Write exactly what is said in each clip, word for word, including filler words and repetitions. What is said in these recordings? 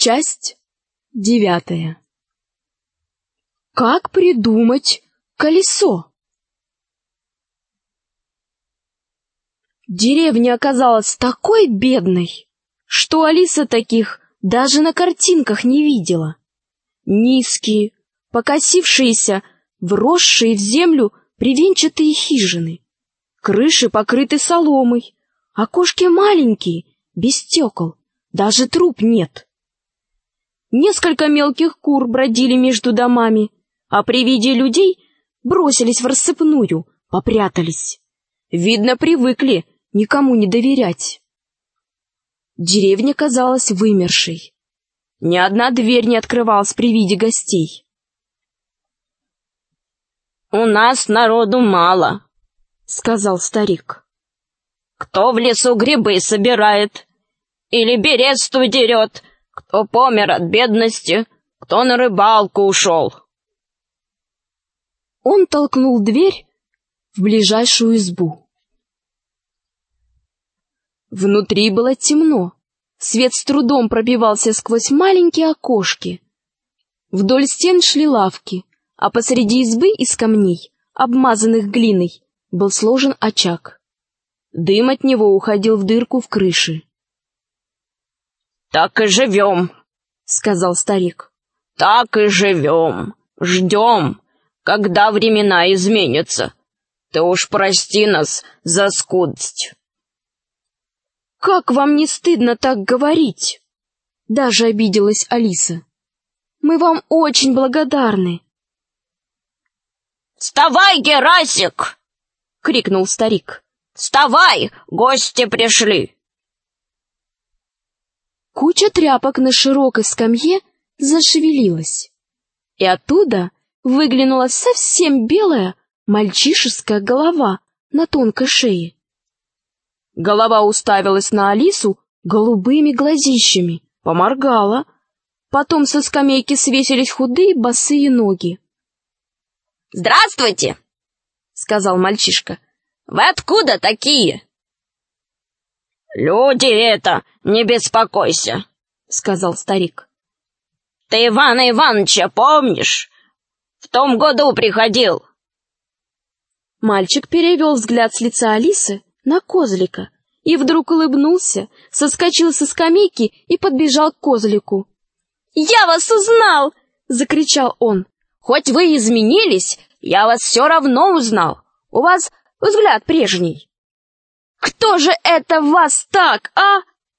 Часть девятая. Как придумать колесо? Деревня оказалась такой бедной, что Алиса таких даже на картинках не видела. Низкие, покосившиеся, вросшие в землю бревенчатые хижины, крыши покрыты соломой, окошки маленькие, без стекол, даже труб нет. Несколько мелких кур бродили между домами, а при виде людей бросились в рассыпную, попрятались. Видно, привыкли никому не доверять. Деревня казалась вымершей. Ни одна дверь не открывалась при виде гостей. «У нас народу мало», — сказал старик. «Кто в лесу грибы собирает или бересту дерет, кто помер от бедности, кто на рыбалку ушел». Он толкнул дверь в ближайшую избу. Внутри было темно, свет с трудом пробивался сквозь маленькие окошки. Вдоль стен шли лавки, а посреди избы из камней, обмазанных глиной, был сложен очаг. Дым от него уходил в дырку в крыше. «Так и живем», — сказал старик. «Так и живем, ждем, когда времена изменятся. Ты уж прости нас за скудость». «Как вам не стыдно так говорить?» Даже обиделась Алиса. «Мы вам очень благодарны». «Вставай, Герасик!» — крикнул старик. «Вставай, гости пришли!» Куча тряпок на широкой скамье зашевелилась, и оттуда выглянула совсем белая мальчишеская голова на тонкой шее. Голова уставилась на Алису голубыми глазищами, поморгала. Потом со скамейки свесились худые босые ноги. «Здравствуйте!» — сказал мальчишка. «Вы откуда такие?» «Люди это, не беспокойся», — сказал старик. «Ты Ивана Ивановича помнишь? В том году приходил». Мальчик перевел взгляд с лица Алисы на козлика и вдруг улыбнулся, соскочил со скамейки и подбежал к козлику. «Я вас узнал!» — закричал он. «Хоть вы и изменились, я вас все равно узнал. У вас взгляд прежний. Кто же это вас так, а?»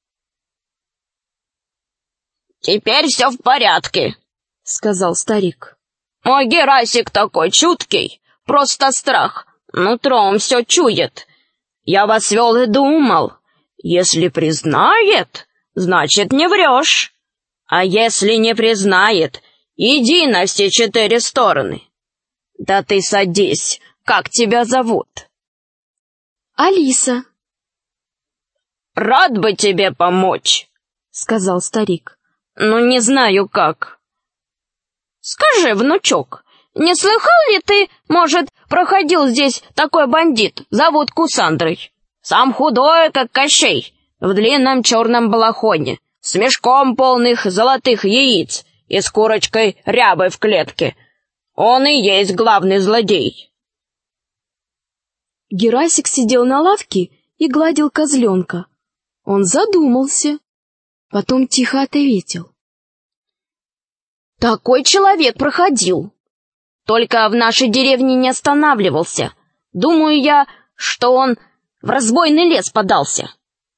«Теперь все в порядке», — сказал старик. «Мой Герасик такой чуткий, просто страх, нутром все чует. Я вас вел и думал, если признает, значит не врешь. А если не признает, иди на все четыре стороны. Да ты садись, как тебя зовут?» «Алиса». «Рад бы тебе помочь», — сказал старик. «Но не знаю как. Скажи, внучок, не слыхал ли ты, может, проходил здесь такой бандит, зовут Кусандрой? Сам худой, как Кощей, в длинном черном балахоне, с мешком полных золотых яиц и с курочкой рябой в клетке. Он и есть главный злодей». Герасик сидел на лавке и гладил козленка. Он задумался, потом тихо ответил. «Такой человек проходил. Только в нашей деревне не останавливался. Думаю я, что он в разбойный лес подался».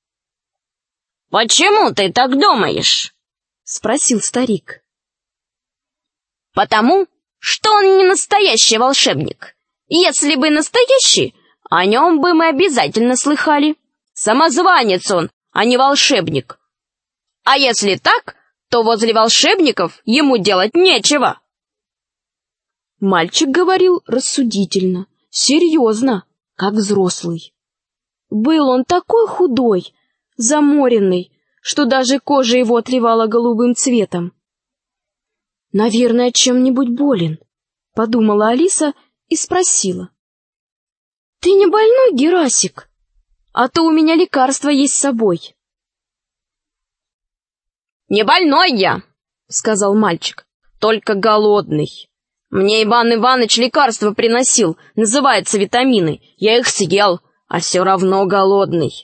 «Почему ты так думаешь?» — спросил старик. «Потому, что он не настоящий волшебник. Если бы настоящий, о нем бы мы обязательно слыхали. Самозванец он, а не волшебник. А если так, то возле волшебников ему делать нечего». Мальчик говорил рассудительно, серьезно, как взрослый. Был он такой худой, заморенный, что даже кожа его отливала голубым цветом. «Наверное, чем-нибудь болен», — подумала Алиса и спросила. «Ты не больной, Герасик? А то у меня лекарство есть с собой». «Не больной я», — сказал мальчик, — «только голодный. Мне Иван Иваныч лекарства приносил, называются витамины. Я их съел, а все равно голодный».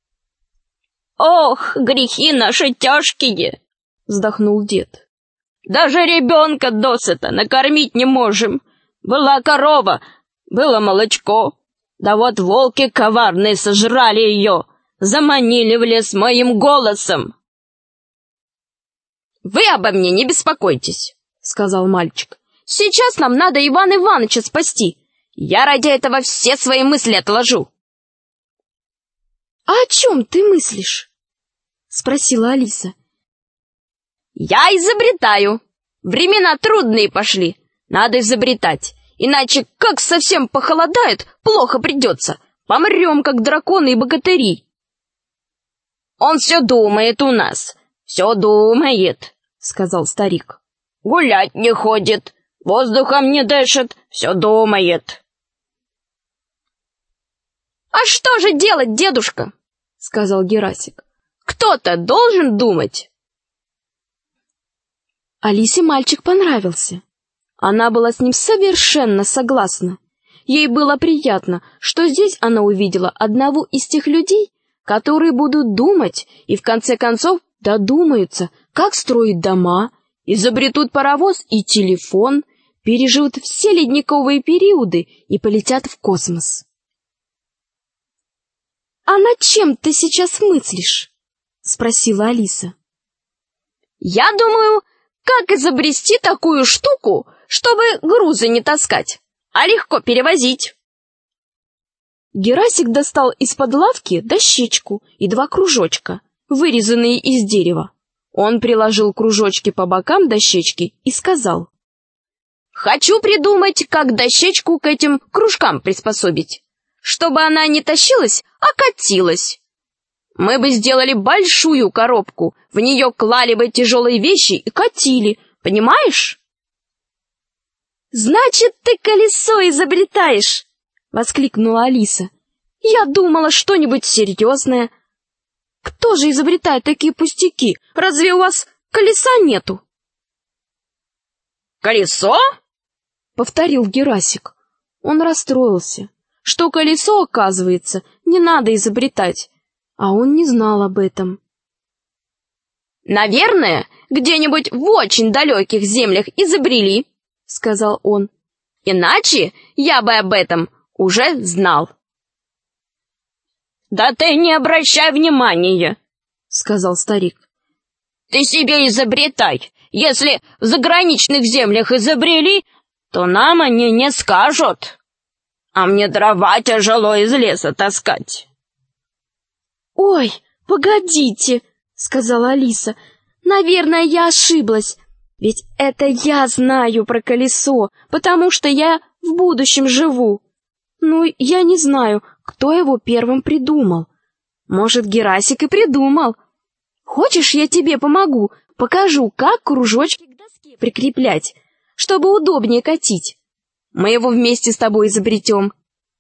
«Ох, грехи наши тяжкие!» — вздохнул дед. «Даже ребенка досыта накормить не можем. Была корова, было молочко. Да вот волки коварные сожрали ее, заманили в лес моим голосом». «Вы обо мне не беспокойтесь», — сказал мальчик. «Сейчас нам надо Ивана Иваныча спасти. Я ради этого все свои мысли отложу». «А о чем ты мыслишь?» — спросила Алиса. «Я изобретаю. Времена трудные пошли. Надо изобретать. Иначе, как совсем похолодает, плохо придется. Помрем, как драконы и богатыри». «Он все думает у нас. Все думает», — сказал старик. «Гулять не ходит, воздухом не дышит, все думает». «А что же делать, дедушка?» — сказал Герасик. «Кто-то должен думать». Алисе мальчик понравился. Она была с ним совершенно согласна. Ей было приятно, что здесь она увидела одного из тех людей, которые будут думать и в конце концов додумаются, как строить дома, изобретут паровоз и телефон, переживут все ледниковые периоды и полетят в космос. «А над чем ты сейчас мыслишь?» — спросила Алиса. «Я думаю, как изобрести такую штуку, чтобы грузы не таскать, а легко перевозить». Герасик достал из-под лавки дощечку и два кружочка, вырезанные из дерева. Он приложил кружочки по бокам дощечки и сказал: «Хочу придумать, как дощечку к этим кружкам приспособить, чтобы она не тащилась, а катилась. Мы бы сделали большую коробку, в нее клали бы тяжелые вещи и катили, понимаешь?» «Значит, ты колесо изобретаешь!» — воскликнула Алиса. «Я думала, что-нибудь серьезное. Кто же изобретает такие пустяки? Разве у вас колеса нету?» «Колесо?» — повторил Герасик. Он расстроился, что колесо, оказывается, не надо изобретать, а он не знал об этом. «Наверное, где-нибудь в очень далеких землях изобрели», — сказал он. «Иначе я бы об этом уже знал». «Да ты не обращай внимания», — сказал старик. «Ты себе изобретай. Если в заграничных землях изобрели, то нам они не скажут. А мне дрова тяжело из леса таскать». «Ой, погодите», — сказала Алиса. «Наверное, я ошиблась. Ведь это я знаю про колесо, потому что я в будущем живу. Ну, я не знаю, кто его первым придумал. Может, Герасик и придумал. Хочешь, я тебе помогу, покажу, как кружочки к доске прикреплять, чтобы удобнее катить. Мы его вместе с тобой изобретем».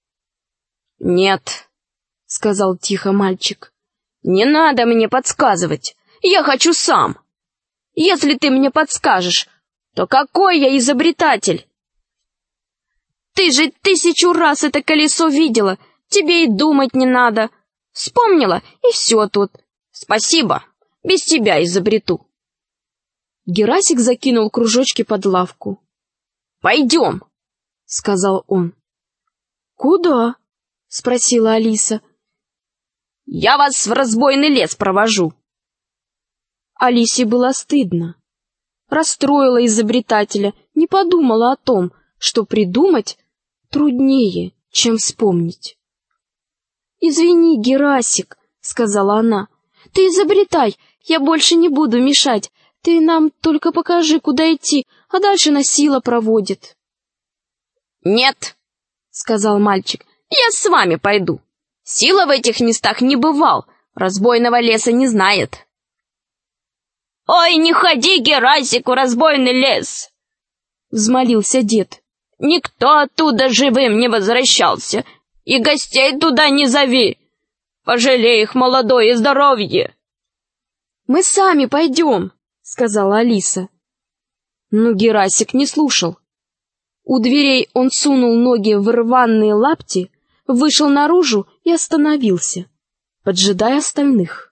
«Нет», — сказал тихо мальчик, — «не надо мне подсказывать. Я хочу сам. Если ты мне подскажешь, то какой я изобретатель?» «Ты же тысячу раз это колесо видела, тебе и думать не надо. Вспомнила, и все тут. Спасибо, без тебя изобрету». Герасик закинул кружочки под лавку. «Пойдем», — сказал он. «Куда?» — спросила Алиса. «Я вас в разбойный лес провожу». Алисе было стыдно. Расстроила изобретателя, не подумала о том, что придумать труднее, чем вспомнить. «Извини, Герасик», — сказала она, — «ты изобретай, я больше не буду мешать. Ты нам только покажи, куда идти, а дальше нас сила проводит». «Нет», — сказал мальчик, — «я с вами пойду. Сила в этих местах не бывал, разбойного леса не знает». «Ой, не ходи, Герасик, в разбойный лес!» — взмолился дед. «Никто оттуда живым не возвращался, и гостей туда не зови. Пожалей их молодое здоровье». Мы сами пойдем, сказала Алиса. Но Герасик не слушал. У дверей он сунул ноги в рваные лапти, вышел наружу и остановился, поджидая остальных.